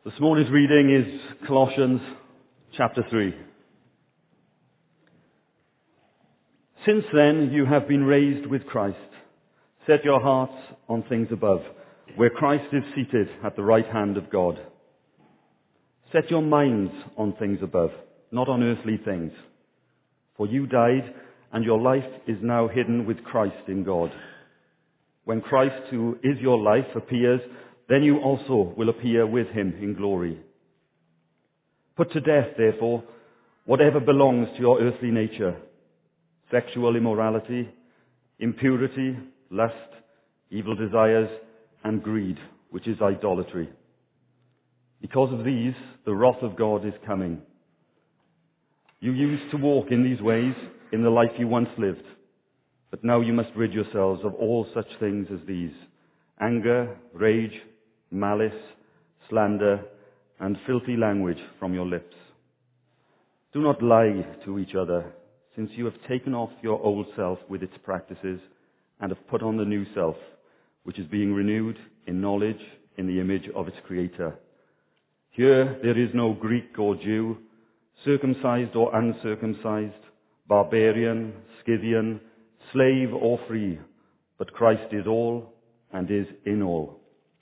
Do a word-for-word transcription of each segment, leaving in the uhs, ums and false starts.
This morning's reading is Colossians chapter three. Since then you have been raised with Christ. Set your hearts on things above, where Christ is seated at the right hand of God. Set your minds on things above, not on earthly things. For you died, and your life is now hidden with Christ in God. When Christ, who is your life, appears, then you also will appear with him in glory. Put to death, therefore, whatever belongs to your earthly nature: sexual immorality, impurity, lust, evil desires, and greed, which is idolatry. Because of these, the wrath of God is coming. You used to walk in these ways in the life you once lived, but now you must rid yourselves of all such things as these: anger, rage, malice, slander, and filthy language from your lips. Do not lie to each other, since you have taken off your old self with its practices and have put on the new self, which is being renewed in knowledge in the image of its Creator. Here there is no Greek or Jew, circumcised or uncircumcised, barbarian, Scythian, slave or free, but Christ is all and is in all.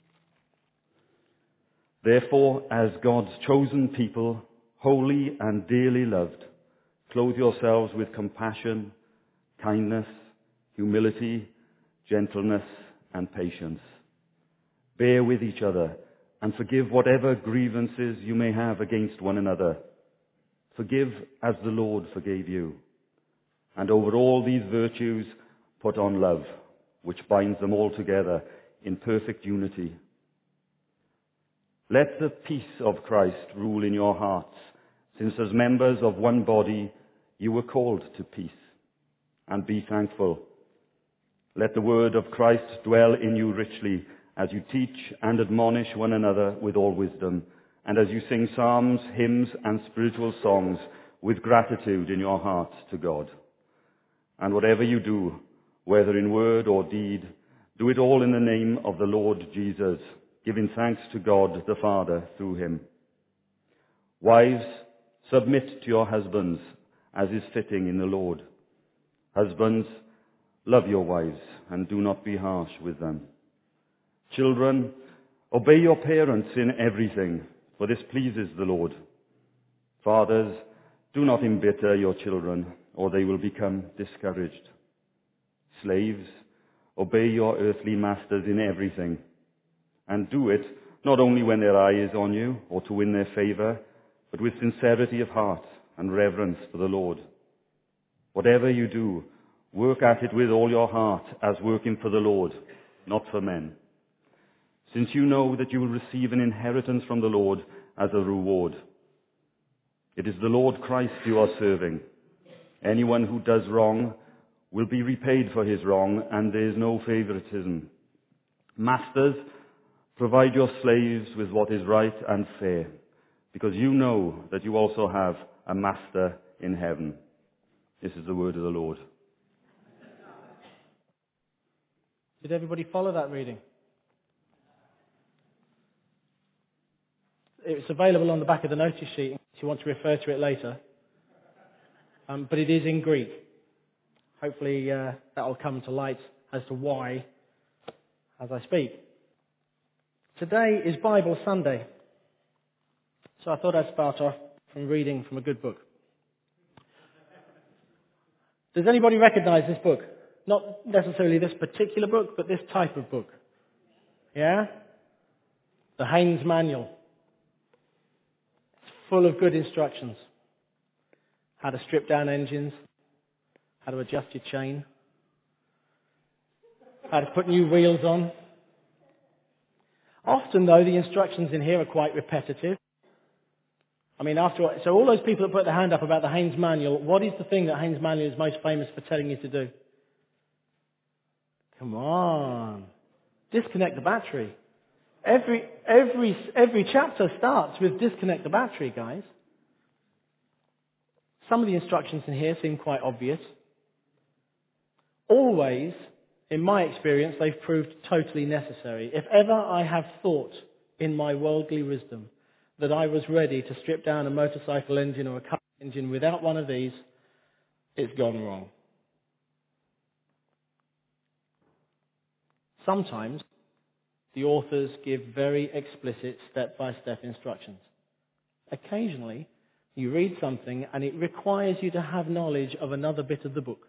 Therefore, as God's chosen people, holy and dearly loved, clothe yourselves with compassion, kindness, humility, gentleness, and patience. Bear with each other and forgive whatever grievances you may have against one another. Forgive as the Lord forgave you. And over all these virtues, put on love, which binds them all together in perfect unity. Let the peace of Christ rule in your hearts, since as members of one body you were called to peace. And be thankful. Let the word of Christ dwell in you richly, as you teach and admonish one another with all wisdom, and as you sing psalms, hymns, and spiritual songs with gratitude in your hearts to God. And whatever you do, whether in word or deed, do it all in the name of the Lord Jesus, giving thanks to God the Father through him. Wives, submit to your husbands, as is fitting in the Lord. Husbands, love your wives, and do not be harsh with them. Children, obey your parents in everything, for this pleases the Lord. Fathers, do not embitter your children, or they will become discouraged. Slaves, obey your earthly masters in everything, and do it not only when their eye is on you, or to win their favor, but with sincerity of heart and reverence for the Lord. Whatever you do, work at it with all your heart, as working for the Lord, not for men, since you know that you will receive an inheritance from the Lord as a reward. It is the Lord Christ you are serving. Anyone who does wrong will be repaid for his wrong, and there is no favoritism. Masters, provide your slaves with what is right and fair, because you know that you also have a master in heaven. This is the word of the Lord. Did everybody follow that reading? It's available on the back of the notice sheet if you want to refer to it later. Um, but it is in Greek. Hopefully uh, that will come to light as to why as I speak. Today is Bible Sunday. So I thought I'd start off from reading from a good book. Does anybody recognize this book? Not necessarily this particular book, but this type of book. Yeah? The Haynes Manual. It's full of good instructions. How to strip down engines. How to adjust your chain. How to put new wheels on. Often, though, the instructions in here are quite repetitive. I mean, after all, so all those people that put their hand up about the Haynes Manual, what is the thing that Haynes Manual is most famous for telling you to do? Come on. Disconnect the battery. Every, every, every chapter starts with disconnect the battery, guys. Some of the instructions in here seem quite obvious. Always, in my experience, they've proved totally necessary. If ever I have thought in my worldly wisdom that I was ready to strip down a motorcycle engine or a car engine without one of these, it's gone wrong. Sometimes the authors give very explicit step-by-step instructions. Occasionally, you read something and it requires you to have knowledge of another bit of the book.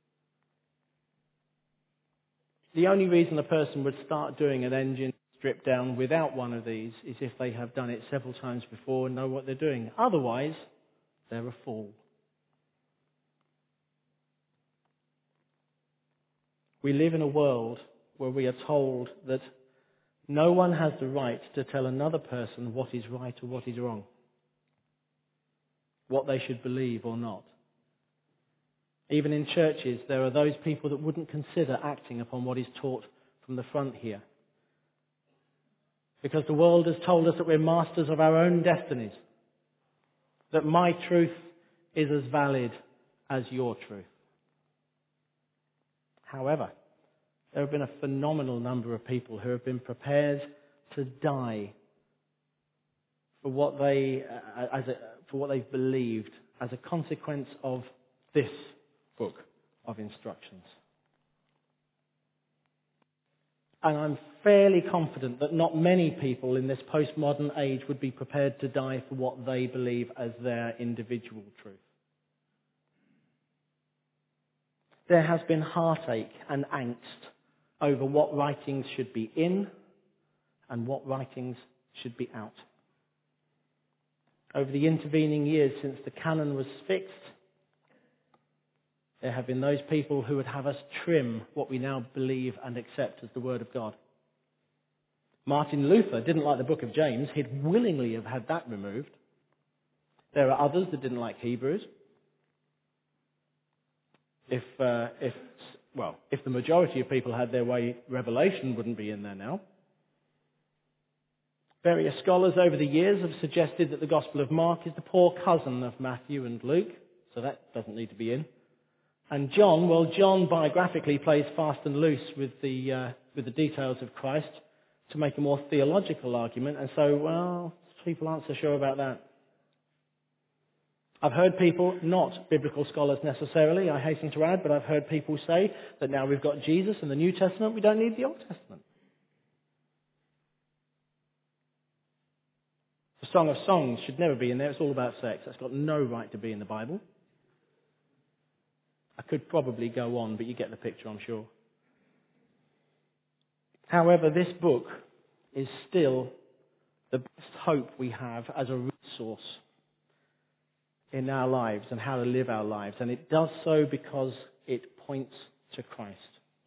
The only reason a person would start doing an engine strip down without one of these is if they have done it several times before and know what they're doing. Otherwise, they're a fool. We live in a world where we are told that no one has the right to tell another person what is right or what is wrong, what they should believe or not. Even in churches, there are those people that wouldn't consider acting upon what is taught from the front here. Because the world has told us that we're masters of our own destinies, that my truth is as valid as your truth. However, there have been a phenomenal number of people who have been prepared to die for what they, uh, as a, for what they've believed as a consequence of this book of instructions. And I'm fairly confident that not many people in this postmodern age would be prepared to die for what they believe as their individual truth. There has been heartache and angst over what writings should be in and what writings should be out. Over the intervening years since the canon was fixed, there have been those people who would have us trim what we now believe and accept as the Word of God. Martin Luther didn't like the book of James. He'd willingly have had that removed. There are others that didn't like Hebrews. If, uh, if, well, if the majority of people had their way, Revelation wouldn't be in there now. Various scholars over the years have suggested that the Gospel of Mark is the poor cousin of Matthew and Luke, so that doesn't need to be in. And John, well, John biographically plays fast and loose with the uh, with the details of Christ to make a more theological argument, and so, well, people aren't so sure about that. I've heard people, not biblical scholars necessarily, I hasten to add, but I've heard people say that now we've got Jesus in the New Testament, we don't need the Old Testament. The Song of Songs should never be in there. It's all about sex. That's got no right to be in the Bible. I could probably go on, but you get the picture, I'm sure. However, this book is still the best hope we have as a resource in our lives and how to live our lives. And it does so because it points to Christ.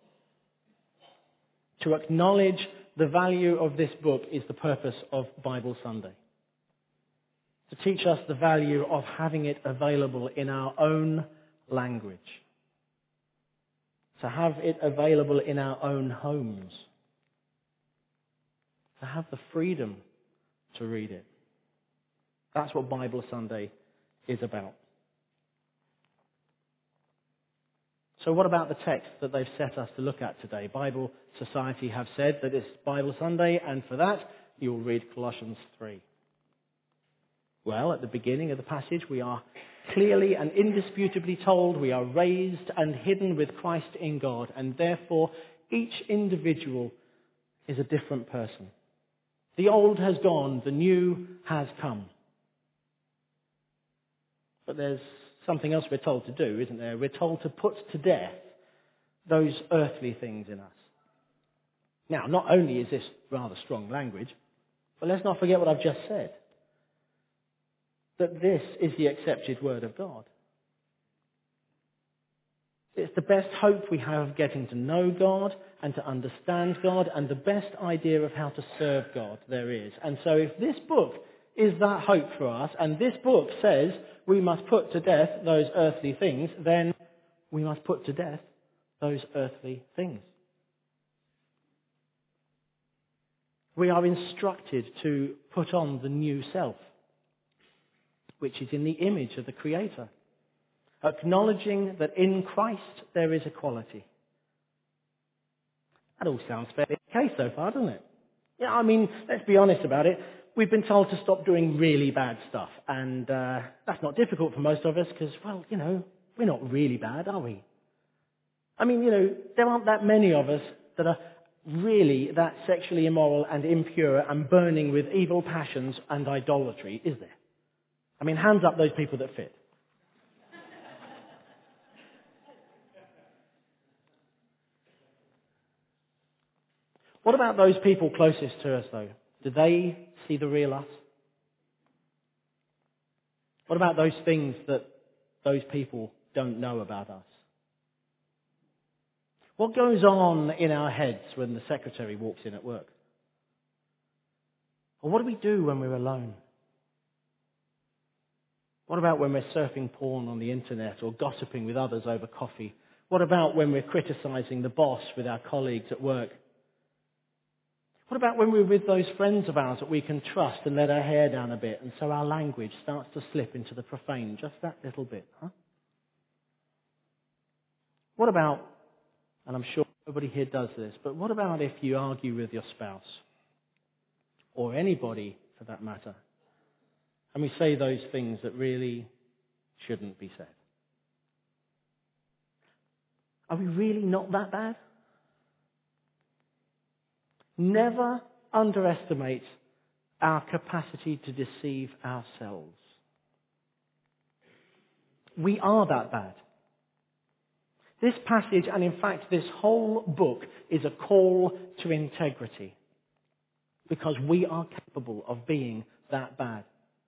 To acknowledge the value of this book is the purpose of Bible Sunday. To teach us the value of having it available in our own language. To have it available in our own homes. To have the freedom to read it. That's what Bible Sunday is about. So what about the text that they've set us to look at today? Bible Society have said that it's Bible Sunday, and for that you'll read Colossians three. Well, at the beginning of the passage we are clearly and indisputably told we are raised and hidden with Christ in God, and therefore each individual is a different person. The old has gone, the new has come. But there's something else we're told to do, isn't there? We're told to put to death those earthly things in us. Now, not only is this rather strong language, but let's not forget what I've just said. That this is the accepted Word of God. It's the best hope we have of getting to know God and to understand God, and the best idea of how to serve God there is. And so if this book is that hope for us, and this book says we must put to death those earthly things, then we must put to death those earthly things. We are instructed to put on the new self, which is in the image of the Creator, acknowledging that in Christ there is equality. That all sounds fairly okay so far, doesn't it? Yeah, I mean, let's be honest about it. We've been told to stop doing really bad stuff, and uh, that's not difficult for most of us because, well, you know, we're not really bad, are we? I mean, you know, there aren't that many of us that are really that sexually immoral and impure and burning with evil passions and idolatry, is there? I mean, hands up those people that fit. What about those people closest to us, though? Do they see the real us? What about those things that those people don't know about us? What goes on in our heads when the secretary walks in at work? Or what do we do when we're alone? What about when we're surfing porn on the internet or gossiping with others over coffee? What about when we're criticizing the boss with our colleagues at work? What about when we're with those friends of ours that we can trust and let our hair down a bit and so our language starts to slip into the profane, just that little bit, huh? What about, and I'm sure nobody here does this, but what about if you argue with your spouse, or anybody for that matter, and we say those things that really shouldn't be said? Are we really not that bad? Never underestimate our capacity to deceive ourselves. We are that bad. This passage, and in fact this whole book, is a call to integrity. Because we are capable of being that bad.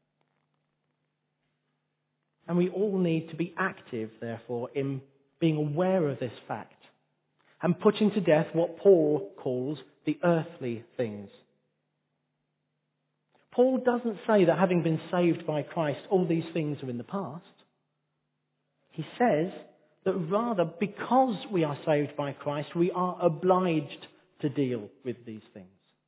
And we all need to be active, therefore, in being aware of this fact. And putting to death what Paul calls the earthly things. Paul doesn't say that having been saved by Christ, all these things are in the past. He says that rather, because we are saved by Christ, we are obliged to deal with these things.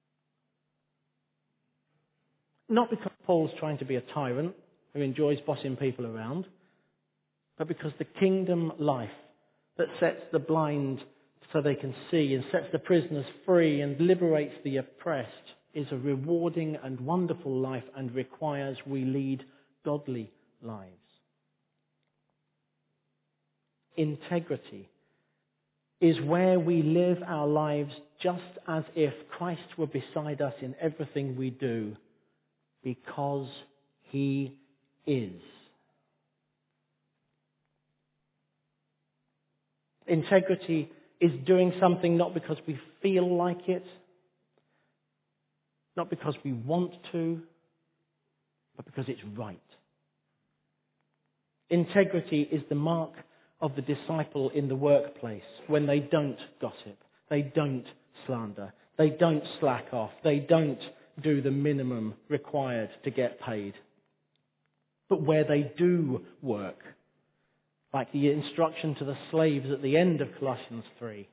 Not because Paul's trying to be a tyrant who enjoys bossing people around, but because the kingdom life that sets the blind so they can see and sets the prisoners free and liberates the oppressed is a rewarding and wonderful life and requires we lead godly lives. Integrity is where we live our lives just as if Christ were beside us in everything we do, because He is. Integrity is doing something not because we feel like it, not because we want to, but because it's right. Integrity is the mark of the disciple in the workplace when they don't gossip, they don't slander, they don't slack off, they don't do the minimum required to get paid. But where they do work, like the instruction to the slaves at the end of Colossians three,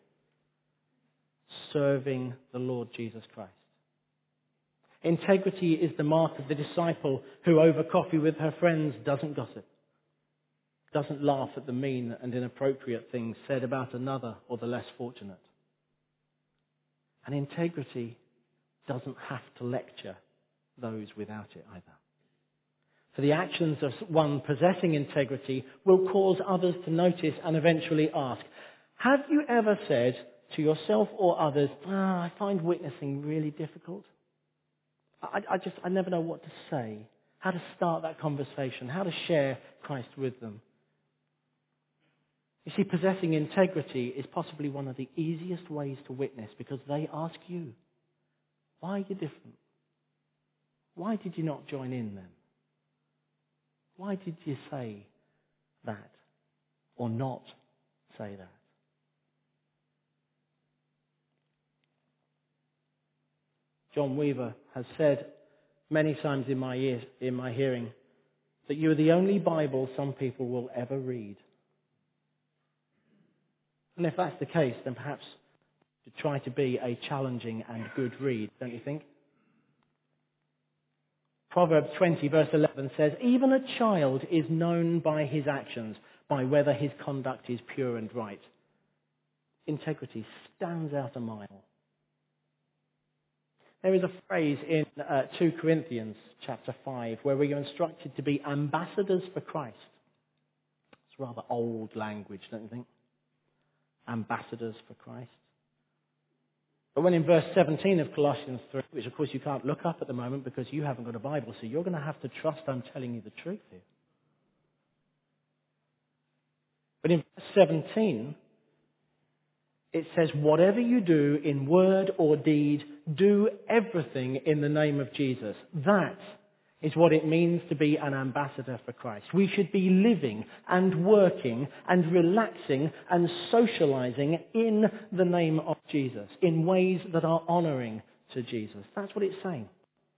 serving the Lord Jesus Christ. Integrity is the mark of the disciple who over coffee with her friends doesn't gossip, doesn't laugh at the mean and inappropriate things said about another or the less fortunate. And integrity doesn't have to lecture those without it either. For the actions of one possessing integrity will cause others to notice and eventually ask, have you ever said to yourself or others, ah, I find witnessing really difficult? I, I just, I never know what to say, how to start that conversation, how to share Christ with them. You see, possessing integrity is possibly one of the easiest ways to witness because they ask you, why are you different? Why did you not join in then? Why did you say that or not say that? John Weaver has said many times in my ear, in my hearing that you are the only Bible some people will ever read. And if that's the case, then perhaps to try to be a challenging and good read, don't you think? Proverbs twenty verse eleven says, even a child is known by his actions, by whether his conduct is pure and right. Integrity stands out a mile. There is a phrase in uh, two Corinthians chapter five where we are instructed to be ambassadors for Christ. It's rather old language, don't you think? Ambassadors for Christ. But when in verse seventeen of Colossians three, which of course you can't look up at the moment because you haven't got a Bible, so you're going to have to trust I'm telling you the truth here. But in verse seventeen, it says, whatever you do in word or deed, do everything in the name of Jesus. That is what it means to be an ambassador for Christ. We should be living and working and relaxing and socializing in the name of Jesus, in ways that are honoring to Jesus. That's what it's saying.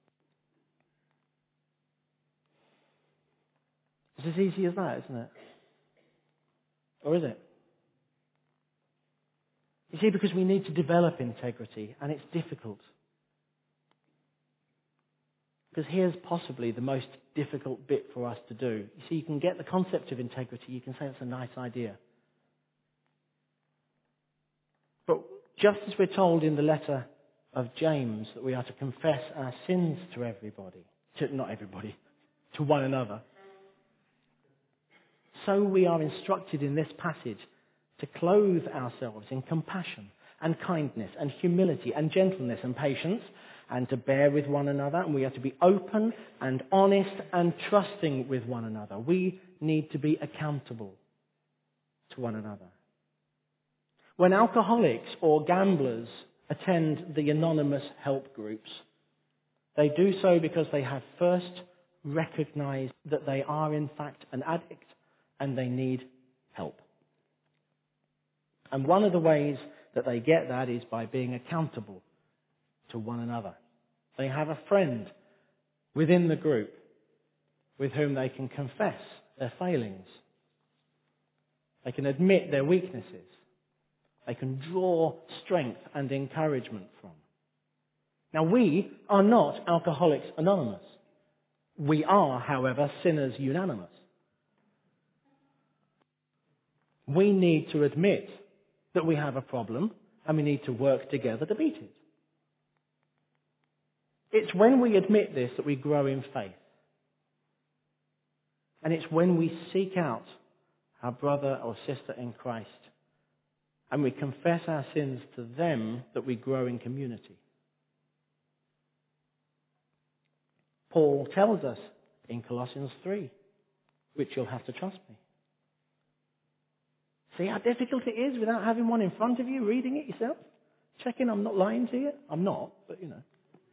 It's as easy as that, isn't it? Or is it? You see, because we need to develop integrity, and it's difficult. Because here's possibly the most difficult bit for us to do. You see, you can get the concept of integrity, you can say it's a nice idea. But just as we're told in the letter of James that we are to confess our sins to everybody, to, not everybody, to one another, so we are instructed in this passage to clothe ourselves in compassion and kindness and humility and gentleness and patience, and to bear with one another, and we are to be open and honest and trusting with one another. We need to be accountable to one another. When alcoholics or gamblers attend the anonymous help groups, they do so because they have first recognized that they are in fact an addict and they need help. And one of the ways that they get that is by being accountable to one another. They have a friend within the group with whom they can confess their failings. They can admit their weaknesses. They can draw strength and encouragement from. Now, we are not Alcoholics Anonymous. We are, however, Sinners Unanimous. We need to admit that we have a problem, and we need to work together to beat it. It's when we admit this that we grow in faith. And it's when we seek out our brother or sister in Christ and we confess our sins to them that we grow in community. Paul tells us in Colossians three, which you'll have to trust me. See how difficult it is without having one in front of you, reading it yourself? Checking I'm not lying to you? I'm not, but you know.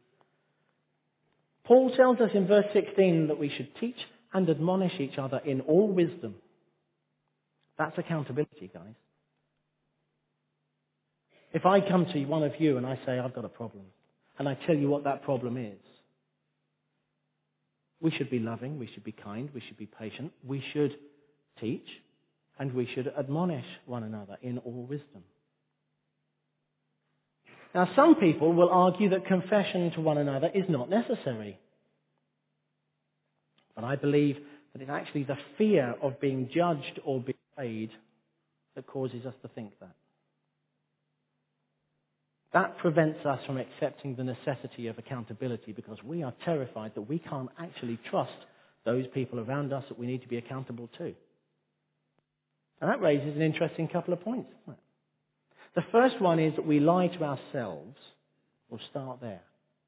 Paul tells us in verse sixteen that we should teach and admonish each other in all wisdom. That's accountability, guys. If I come to one of you and I say, I've got a problem, and I tell you what that problem is, we should be loving, we should be kind, we should be patient, we should teach, and we should admonish one another in all wisdom. Now, some people will argue that confession to one another is not necessary. But I believe that it's actually the fear of being judged or betrayed that causes us to think that. That prevents us from accepting the necessity of accountability because we are terrified that we can't actually trust those people around us that we need to be accountable to. And that raises an interesting couple of points, doesn't it? The first one is that we lie to ourselves. We'll start there.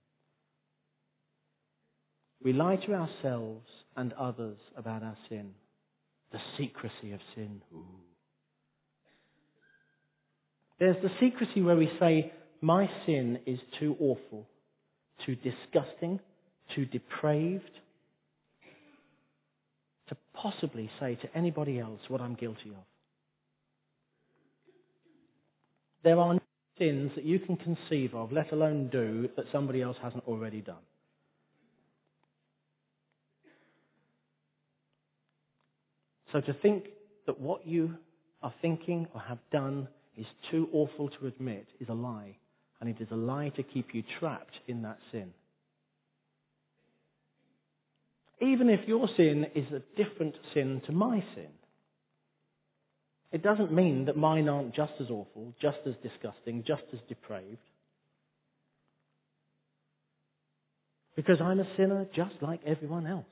We lie to ourselves and others about our sin. The secrecy of sin. Ooh. There's the secrecy where we say, my sin is too awful, too disgusting, too depraved to possibly say to anybody else what I'm guilty of. There are no sins that you can conceive of, let alone do, that somebody else hasn't already done. So to think that what you are thinking or have done is too awful to admit is a lie. And it is a lie to keep you trapped in that sin. Even if your sin is a different sin to my sin, it doesn't mean that mine aren't just as awful, just as disgusting, just as depraved. Because I'm a sinner just like everyone else.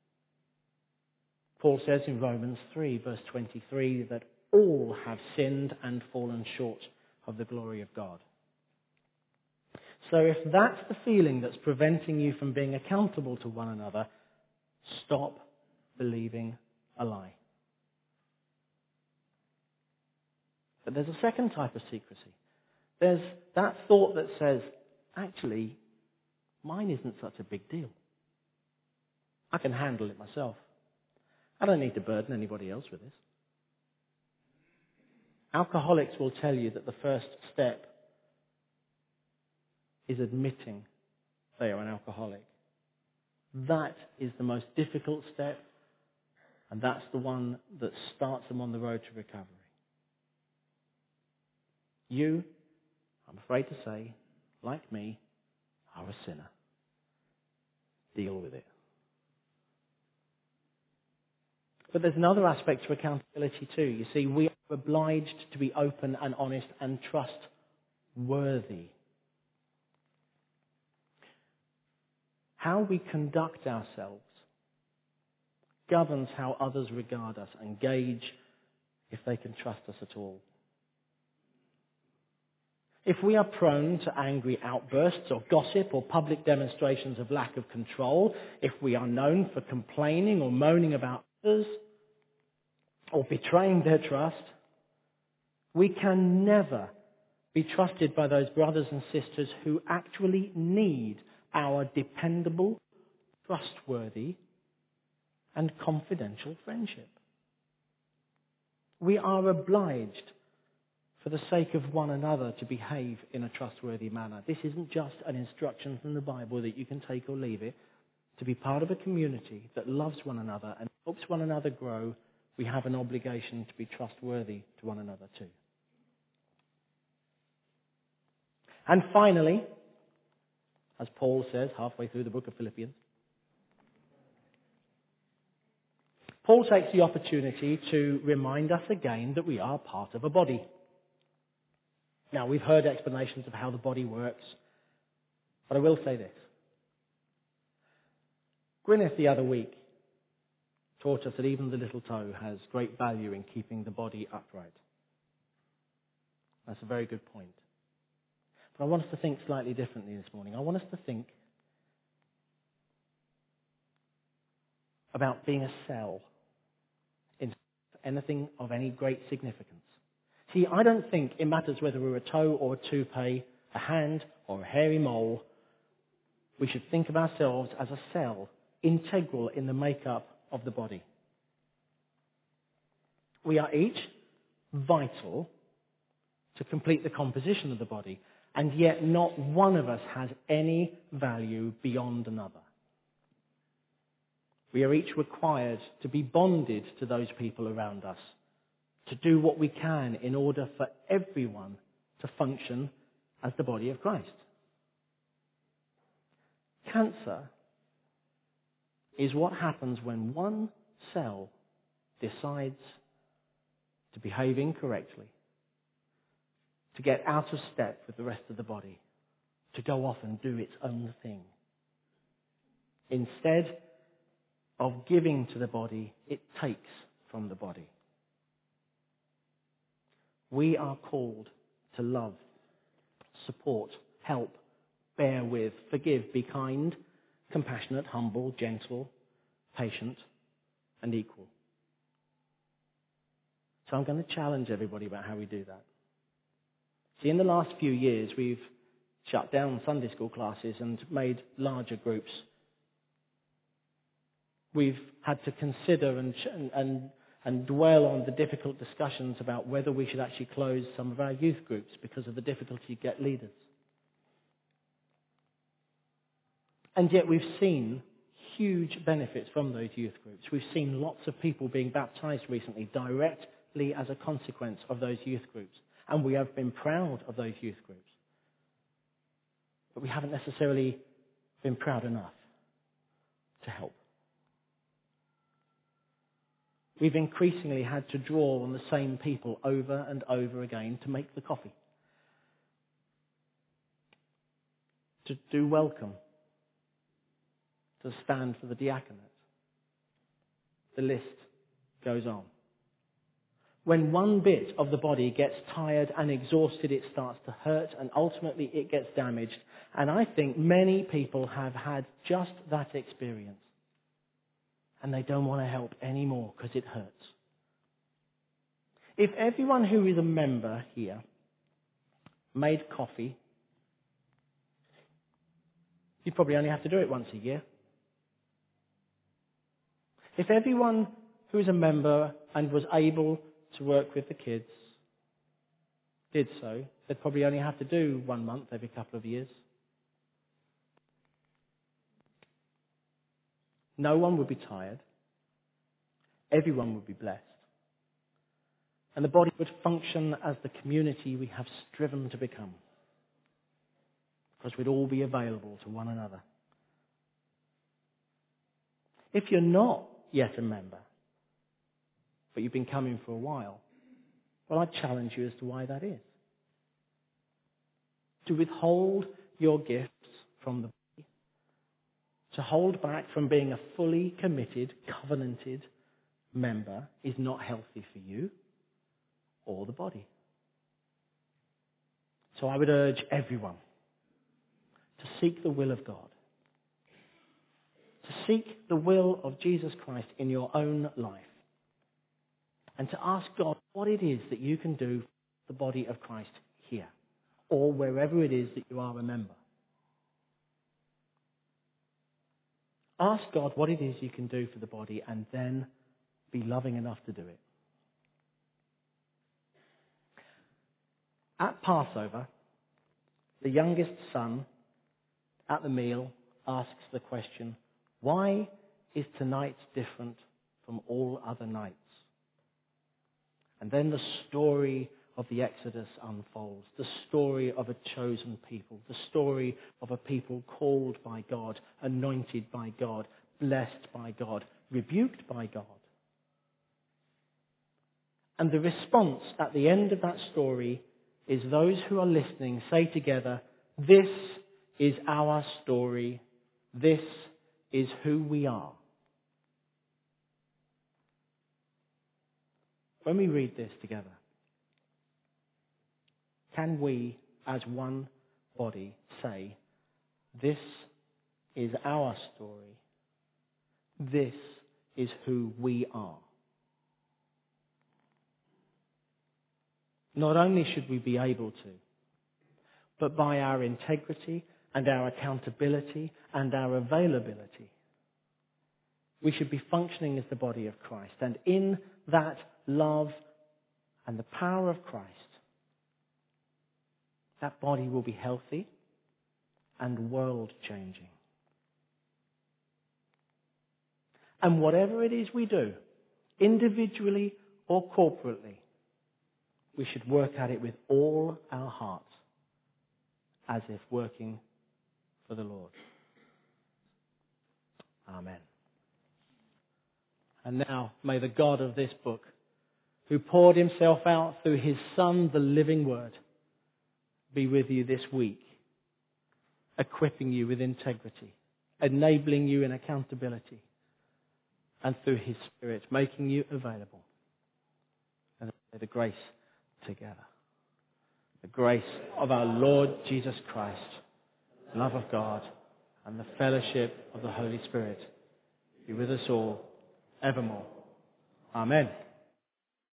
Paul says in Romans three, verse twenty-three, that all have sinned and fallen short of the glory of God. So if that's the feeling that's preventing you from being accountable to one another, stop believing a lie. But there's a second type of secrecy. There's that thought that says, actually, mine isn't such a big deal. I can handle it myself. I don't need to burden anybody else with this. Alcoholics will tell you that the first step is admitting they are an alcoholic. That is the most difficult step, and that's the one that starts them on the road to recovery. You, I'm afraid to say, like me, are a sinner. Deal with it. But there's another aspect to accountability too. You see, we are obliged to be open and honest and trustworthy. How we conduct ourselves governs how others regard us and gauge if they can trust us at all. If we are prone to angry outbursts or gossip or public demonstrations of lack of control, if we are known for complaining or moaning about others or betraying their trust, we can never be trusted by those brothers and sisters who actually need our dependable, trustworthy, and confidential friendship. We are obliged, for the sake of one another, to behave in a trustworthy manner. This isn't just an instruction from the Bible that you can take or leave it. To be part of a community that loves one another and helps one another grow, we have an obligation to be trustworthy to one another too. And finally, as Paul says halfway through the book of Philippians, Paul takes the opportunity to remind us again that we are part of a body. Now, we've heard explanations of how the body works, but I will say this. Gwyneth the other week taught us that even the little toe has great value in keeping the body upright. That's a very good point. But I want us to think slightly differently this morning. I want us to think about being a cell in anything of any great significance. See, I don't think it matters whether we're a toe or a toupee, a hand or a hairy mole. We should think of ourselves as a cell, integral in the makeup of the body. We are each vital to complete the composition of the body, and yet not one of us has any value beyond another. We are each required to be bonded to those people around us, to do what we can in order for everyone to function as the body of Christ. Cancer is what happens when one cell decides to behave incorrectly, to get out of step with the rest of the body, to go off and do its own thing. Instead of giving to the body, it takes from the body. We are called to love, support, help, bear with, forgive, be kind, compassionate, humble, gentle, patient, and equal. So I'm going to challenge everybody about how we do that. See, in the last few years, we've shut down Sunday school classes and made larger groups. We've had to consider and, and, and dwell on the difficult discussions about whether we should actually close some of our youth groups because of the difficulty to get leaders. And yet we've seen huge benefits from those youth groups. We've seen lots of people being baptized recently directly as a consequence of those youth groups. And we have been proud of those youth groups. But we haven't necessarily been proud enough to help. We've increasingly had to draw on the same people over and over again to make the coffee, to do welcome, to stand for the diaconate. The list goes on. When one bit of the body gets tired and exhausted, it starts to hurt and ultimately it gets damaged. And I think many people have had just that experience. And they don't want to help anymore because it hurts. If everyone who is a member here made coffee, you'd probably only have to do it once a year. If everyone who is a member and was able to work with the kids did so, they'd probably only have to do one month every couple of years. No one would be tired. Everyone would be blessed. And the body would function as the community we have striven to become. Because we'd all be available to one another. If you're not yet a member, but you've been coming for a while, well, I challenge you as to why that is. To withhold your gifts from the body, to hold back from being a fully committed, covenanted member is not healthy for you or the body. So I would urge everyone to seek the will of God. To seek the will of Jesus Christ in your own life. And to ask God what it is that you can do for the body of Christ here. Or wherever it is that you are a member. Ask God what it is you can do for the body and then be loving enough to do it. At Passover, the youngest son at the meal asks the question, why is tonight different from all other nights? And then the story of the Exodus unfolds, the story of a chosen people, the story of a people called by God, anointed by God, blessed by God, rebuked by God. And the response at the end of that story is those who are listening say together, this is our story, this is who we are. When we read this together, can we, as one body, say, this is our story, this is who we are? Not only should we be able to, but by our integrity and our accountability and our availability, we should be functioning as the body of Christ. And in that love and the power of Christ, that body will be healthy and world-changing. And whatever it is we do, individually or corporately, we should work at it with all our hearts, as if working for the Lord. Amen. And now, may the God of this book, who poured himself out through his Son, the living Word, be with you this week, equipping you with integrity, enabling you in accountability, and through his Spirit, making you available. And may the grace together. The grace of our Lord Jesus Christ, the love of God, and the fellowship of the Holy Spirit be with us all evermore. Amen.